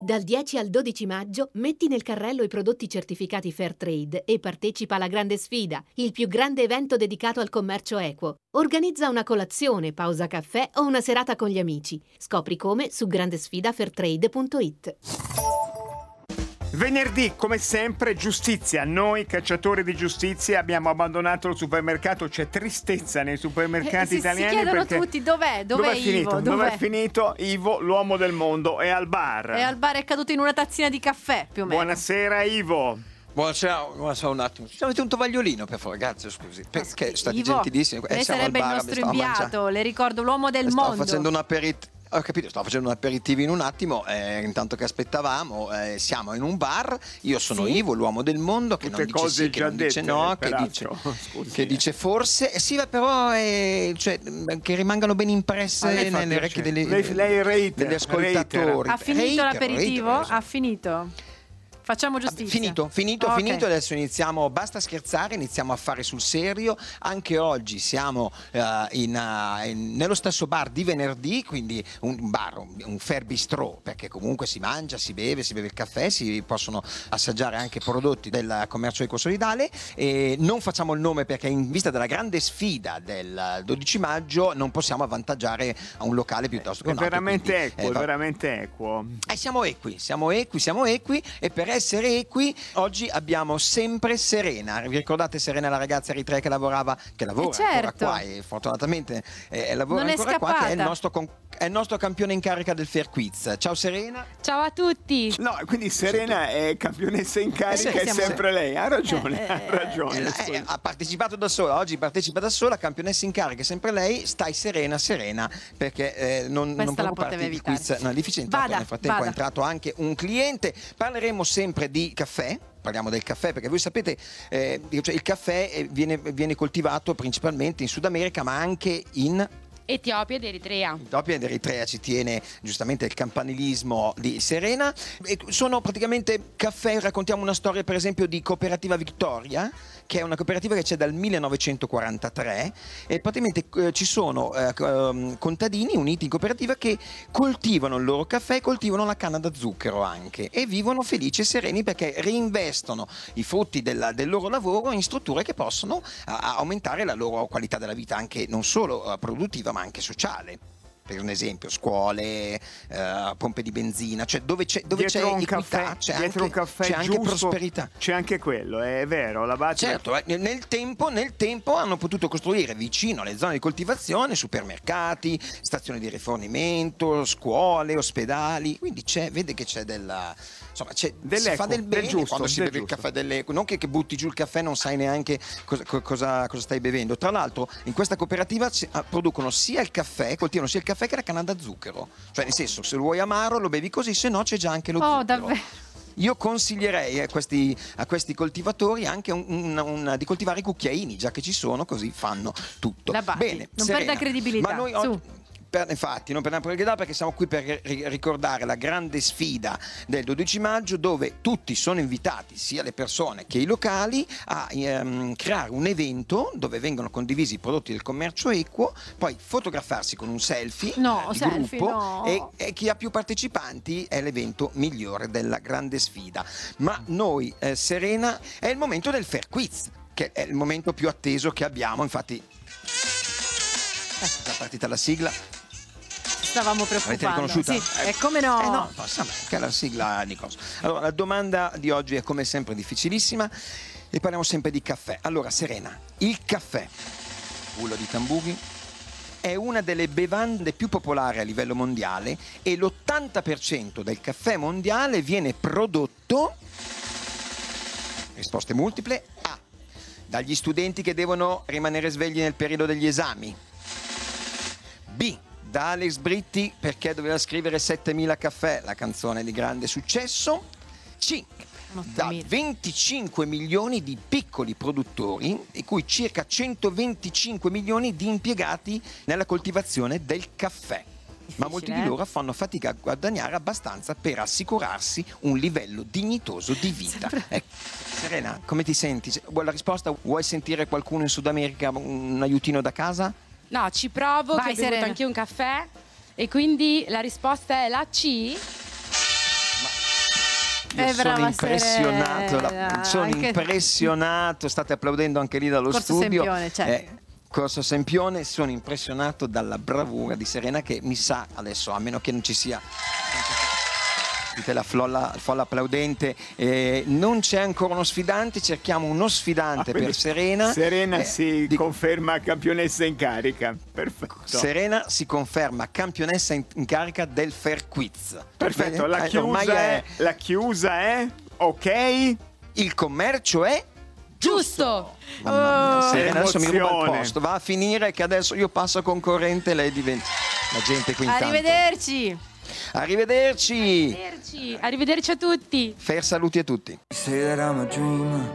Dal 10 al 12 maggio metti nel carrello i prodotti certificati Fairtrade e partecipa alla Grande Sfida, il più grande evento dedicato al commercio equo. Organizza una colazione, pausa caffè o una serata con gli amici. Scopri come su grandesfidafairtrade.it. Venerdì, come sempre, giustizia. Noi, cacciatori di giustizia, abbiamo abbandonato il supermercato. C'è tristezza nei supermercati italiani. Si chiedono perché tutti dov'è finito? Ivo? Dov'è finito Ivo, l'uomo del mondo? È al bar. È caduto in una tazzina di caffè, più o meno. Buonasera, Ivo. Buonasera, un attimo. Ci avete un tovagliolino, per favore? Grazie, scusi. Perché state Ivo, gentilissimi. lei Siamo sarebbe al il bar, nostro stavo inviato, le ricordo l'uomo del mondo. Stavo facendo un aperitivo. Ho capito, stavo facendo un aperitivo in un attimo, intanto che aspettavamo, siamo in un bar, io sono Ivo, l'uomo del mondo, che tutte non dice cose sì, che già non dice dette, no, che dice forse, sì, però cioè, che rimangano ben impresse nelle orecchie degli ascoltatori. Ha finito l'aperitivo? Ha finito? Facciamo giustizia. Finito. Adesso iniziamo, basta scherzare, iniziamo a fare sul serio. Anche oggi siamo nello stesso bar di venerdì, quindi un fair bistrò, perché comunque si mangia, si beve il caffè, si possono assaggiare anche prodotti del commercio equo solidale. E non facciamo il nome perché in vista della grande sfida del 12 maggio non possiamo avvantaggiare a un locale piuttosto che un altro. È veramente equo. Siamo equi e per essere equi oggi abbiamo sempre Serena. Vi ricordate Serena, la ragazza eritrea che lavora ancora qua e fortunatamente lavora non ancora è qua, che è il nostro campione in carica del Fair Quiz. Ciao Serena. Ciao a tutti. No, quindi Serena è campionessa in carica, è sempre lei. Ha ragione. Ha partecipato da sola, oggi partecipa da sola, campionessa in carica, è sempre lei. Stai serena, perché non preoccuparti, il quiz non è difficile. Nel frattempo è entrato anche un cliente. Parleremo sempre di caffè. Parliamo del caffè perché voi sapete il caffè viene coltivato principalmente in Sud America, ma anche in Etiopia ed Eritrea. Ci tiene giustamente il campanilismo di Serena. E sono praticamente caffè. Raccontiamo una storia per esempio di Cooperativa Victoria, che è una cooperativa che c'è dal 1943 e praticamente ci sono contadini uniti in cooperativa che coltivano il loro caffè e coltivano la canna da zucchero anche, e vivono felici e sereni perché reinvestono i frutti del loro lavoro in strutture che possono aumentare la loro qualità della vita, anche non solo produttiva ma anche sociale. Per un esempio, scuole, pompe di benzina, cioè dove c'è equità, c'è anche prosperità. C'è anche quello, è vero. La base certo, nel tempo hanno potuto costruire vicino alle zone di coltivazione supermercati, stazioni di rifornimento, scuole, ospedali. Quindi vede che c'è si fa del bene quando si beve il caffè non che butti giù il caffè, non sai neanche cosa stai bevendo. Tra l'altro in questa cooperativa producono sia il caffè, coltivano sia il caffè che la canna da zucchero, cioè nel senso, se lo vuoi amaro lo bevi così, se no c'è già anche lo zucchero. Davvero? Io consiglierei a questi coltivatori anche di coltivare i cucchiaini, già che ci sono, così fanno tutto. Bene, non perda credibilità. Ma noi oggi, infatti non perdiamo credibilità perché siamo qui per ricordare la grande sfida del 12 maggio, dove tutti sono invitati, sia le persone che i locali, a creare un evento dove vengono condivisi i prodotti del commercio equo, poi fotografarsi con un selfie di gruppo e chi ha più partecipanti è l'evento migliore della grande sfida. Ma noi, Serena, è il momento del Fair Quiz, che è il momento più atteso che abbiamo, infatti è già partita la sigla. Stavamo preoccupando. Avete riconosciuta? Sì, e come no? No, che è la sigla di cosa. Allora, la domanda di oggi è come sempre difficilissima e parliamo sempre di caffè. Allora, Serena, il caffè, rullo di tamburi, è una delle bevande più popolari a livello mondiale e l'80% del caffè mondiale viene prodotto, risposte multiple, A, dagli studenti che devono rimanere svegli nel periodo degli esami, B, da Alex Britti perché doveva scrivere 7000 caffè, la canzone di grande successo, C, da 25 milioni di piccoli produttori, di cui circa 125 milioni di impiegati nella coltivazione del caffè. Ma molti di loro fanno fatica a guadagnare abbastanza per assicurarsi un livello dignitoso di vita. Serena, come ti senti? La risposta, vuoi sentire qualcuno in Sud America, un aiutino da casa? No, ci provo, che ho bevuto anch'io un caffè e quindi la risposta è la C. Io sono brava impressionato, Serena. sono Anche- impressionato, state applaudendo anche lì dallo Corso studio. Sempione, certo. Corso Sempione, sono impressionato dalla bravura di Serena che mi sa adesso, a meno che non ci sia la folla applaudente, non c'è ancora uno sfidante, cerchiamo uno sfidante per Serena. Serena si conferma campionessa in carica. Perfetto. Serena si conferma campionessa in carica del Fair Quiz. Perfetto, la Ormai chiusa è ok? il commercio è Giusto! Mamma mia, Serena adesso mi ruba il emozione. posto. Va a finire che adesso io passo concorrente e lei diventa la gente qui intanto. Arrivederci. Arrivederci. Arrivederci a tutti! Fair saluti a tutti. Say that I'm a dreamer.